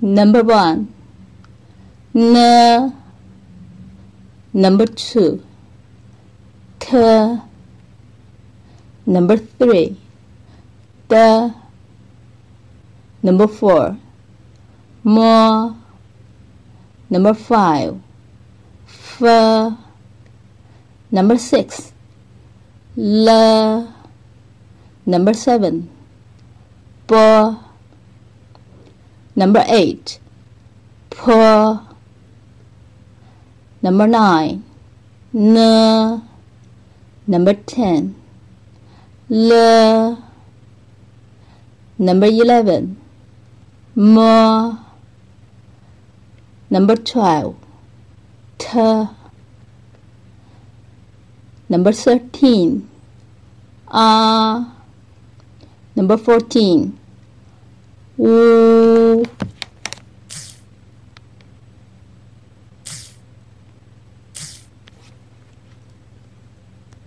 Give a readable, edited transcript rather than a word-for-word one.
Number 1. N. Number 2. T. Number 3. D. Number 4. M. Number 5. F. Number 6. L. Number 7. B. Number 8. P. Number 9. N. Number 10. L. Number 11. M. Number 12. T. Number 13. R. Number 14. W.